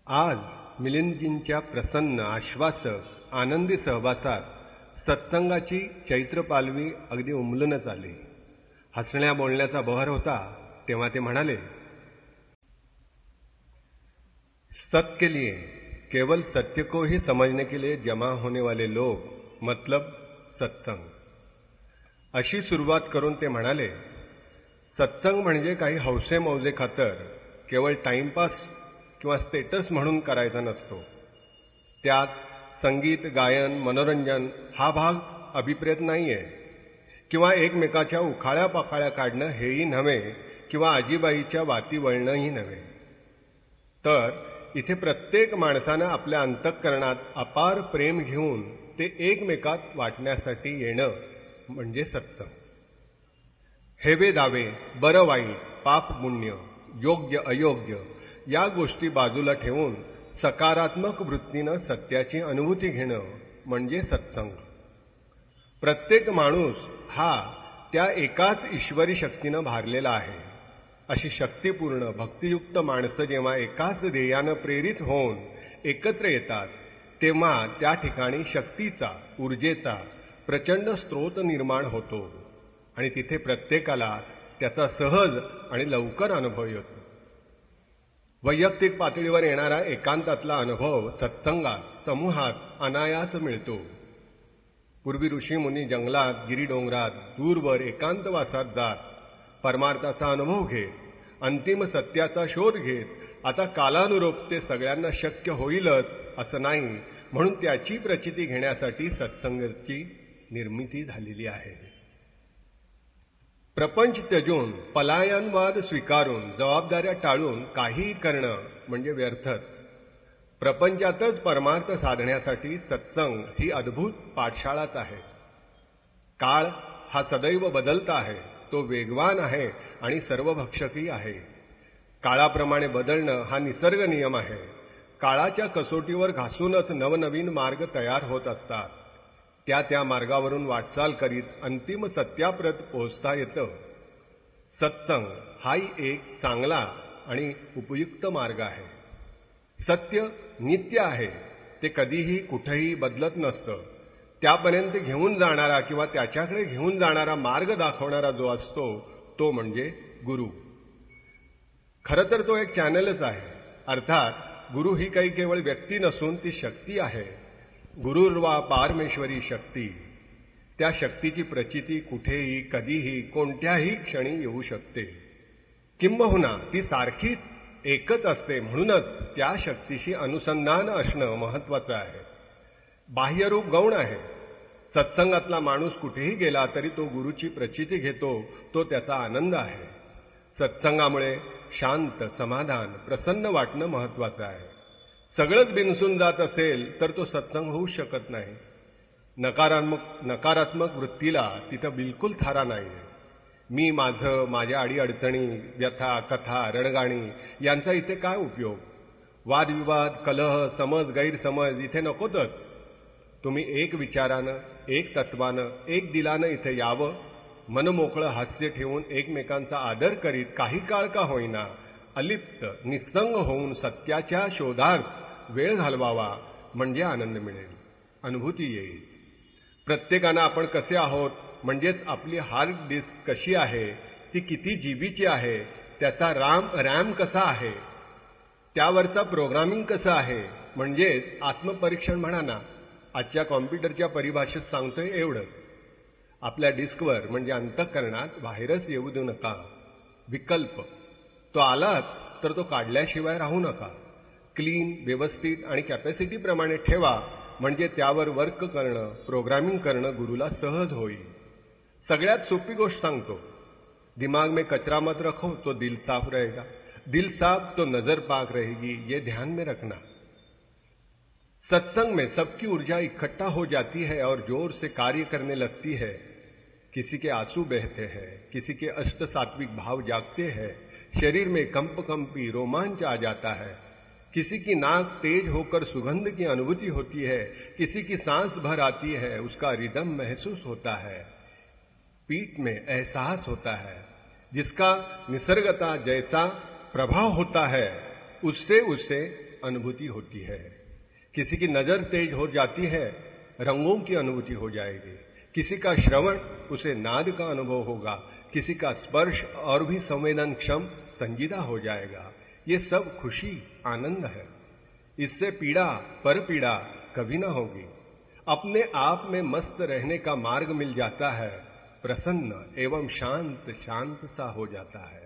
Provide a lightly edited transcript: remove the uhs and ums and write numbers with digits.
आज मिलिंदजींच्या प्रसन्न, आश्वासक, आनंदी सहवासात सत्संगाची चैत्रपालवी अगदी उमलूनच आली. हसण्या बोलण्याचा बहर होता. तेव्हा ते म्हणाले, सत्य के लिए, केवल सत्य को ही समझने के लिए जमा होने वाले लोग, मतलब सत्संग. अशी सुरुवात करून ते म्हणाले, सत्संग म्हणजे काही हौसे मौजे खातर केवळ टाइमपास किंवा स्टेटस म्हणून करायचा नसतो. त्यात संगीत, गायन, मनोरंजन हा भाग अभिप्रेत नाहीये, किंवा एकमेकाच्या उखाळ्या पाखाळ्या काढणं हेही नव्हे, किंवा आजीबाईच्या वाती वळणंही नव्हे. तर इथे प्रत्येक माणसानं आपल्या अंतःकरणात अपार प्रेम घेऊन ते एकमेकात वाटण्यासाठी येणं म्हणजे सत्संग. हेवे दावे, बरं वाईट, पाप पुण्य, योग्य अयोग्य या गोष्टी बाजूला ठेवून सकारात्मक वृत्तीनं सत्याची अनुभूती घेणं म्हणजे सत्संग. प्रत्येक माणूस हा त्या एकाच ईश्वरी शक्तीनं भारलेला आहे. अशी शक्तिपूर्ण, भक्तियुक्त माणसं जेव्हा एकाच ध्येयानं प्रेरित होऊन एकत्र येतात, तेव्हा त्या ठिकाणी शक्तीचा, ऊर्जेचा प्रचंड स्रोत निर्माण होतो आणि तिथे प्रत्येकाला त्याचा सहज आणि लवकर अनुभव येतो. वैयक्तिक पातळीवर येणारा एकांतातला अनुभव सत्संगात, समूहात अनायास मिळतो. पूर्वी ऋषी मुनी जंगलात, गिरीडोंगरात, दूरवर एकांतवासात जात परमार्थाचा अनुभव घेत, अंतिम सत्याचा शोध घेत, आता कालानुरूप ते सगळ्यांना शक्य होईलच असं नाही, म्हणून त्याची प्रचिती घेण्यासाठी सत्संगाची निर्मिती झालेली आहे. प्रपंच त्यजून, पलायनवाद स्वीकारून, जबाबदाऱ्या टाळून काहीही करणं म्हणजे व्यर्थच. प्रपंचातच परमार्थ साधण्यासाठी सत्संग ही अद्भुत पाठशाळाच आहे. काळ हा सदैव बदलता आहे, तो वेगवान आहे आणि सर्वभक्षकही आहे. काळाप्रमाणे बदलणं हा निसर्ग नियम आहे. काळाच्या कसोटीवर घासूनच नवनवीन मार्ग तयार होत असतात. त्या मार्गावरून वाटचाल करीत अंतिम सत्याप्रत पोहोचता येतं. सत्संग हाही एक चांगला आणि उपयुक्त मार्ग आहे. सत्य नित्य आहे, ते कधीही कुठेही बदलत नसतं. त्यापर्यंत घेऊन जाणारा किंवा त्याच्याकडे घेऊन जाणारा मार्ग दाखवणारा जो असतो तो म्हणजे गुरु. खरं तर तो एक चॅनलच आहे. अर्थात गुरु ही काही केवळ व्यक्ती नसून ती शक्ती आहे. गुरुर्वा पारमेश्वरी शक्ती. त्या शक्तीची प्रचिती कुठेही, कधीही, कोणत्याही क्षणी येऊ शकते. किंबहुना ती सारखीच एकच असते. म्हणूनच त्या शक्तीशी अनुसंधान असणं महत्वाचं आहे. बाह्यरूप गौण आहे. सत्संगातला माणूस कुठेही गेला तरी तो गुरुची प्रचिती घेतो, तो त्याचा आनंद आहे. सत्संगामुळे शांत, समाधान, प्रसन्न वाटणं महत्वाचं आहे. सगळंच बिनसून जात असेल तर तो सत्संग होऊ शकत नाही. नकारात्मक वृत्तीला तिथं बिलकुल थारा नाही. मी, माझं, माझ्या अडीअडचणी, व्यथा, कथा, रणगाणी यांचा इथे काय उपयोग? वादविवाद, कलह, समज, गैरसमज इथे नकोतच. तुम्ही एक विचारानं, एक तत्वानं, एक दिलानं इथे यावं. मनमोकळं हास्य ठेवून एकमेकांचा आदर करीत काही काळ का होईना अलिप्त, निस्संग होऊन सत्याच्या शोधात वेळ घालवावा. म्हणजे आनंद मिळेल, अनुभूती येईल. प्रत्येकानं आपण कसे आहोत, म्हणजेच आपली हार्ड डिस्क कशी आहे, ती किती जीबीची आहे, त्याचा रॅम कसा आहे, त्यावरचा प्रोग्रामिंग कसं आहे, म्हणजेच आत्मपरीक्षण म्हणा ना. आजच्या कॉम्प्युटरच्या परिभाषेत सांगतोय एवढंच. आपल्या डिस्कवर म्हणजे अंतःकरणात व्हायरस येऊ देऊ नका. विकल्प तो आलाच तर तो काढल्याशिवाय राहू नका. क्लीन, व्यवस्थित आणि कॅपॅसिटीप्रमाणे ठेवा. म्हणजे त्यावर वर्क करणं, प्रोग्रामिंग करणं गुरुला सहज होईल. सगळ्यात सोपी गोष्ट सांगतो. दिमाग में कचरा मत रखो तो दिल साफ रहेगा. दिल साफ तो नजर पाक रहेगी. ये ध्यान में रखना. सत्संग में सबकी ऊर्जा इकट्ठा हो जाती है और जोर से कार्य करने लगती है. किसी के आंसू बहते हैं, किसी के अष्ट सात्विक भाव जागते हैं, शरीर में कंपी रोमांच आ जाता है. किसी की नाक तेज होकर सुगंध की अनुभूति होती है, किसी की सांस भर आती है, उसका रिदम महसूस होता है, पीठ में एहसास होता है. जिसका निसर्गता जैसा प्रभाव होता है उससे अनुभूति होती है। किसी की नजर तेज हो जाती है, रंगों की अनुभूति हो जाएगी। किसी का श्रवण, उसे नाद का अनुभव होगा। किसी का स्पर्श और भी संवेदनक्षम संजीदा हो जाएगा। ये सब खुशी, आनंद है। इससे पीड़ा, पर पीड़ा कभी ना होगी। अपने आप में मस्त रहने का मार्ग मिल जाता है। प्रसन्न एवं शांत शांत सा हो जाता है।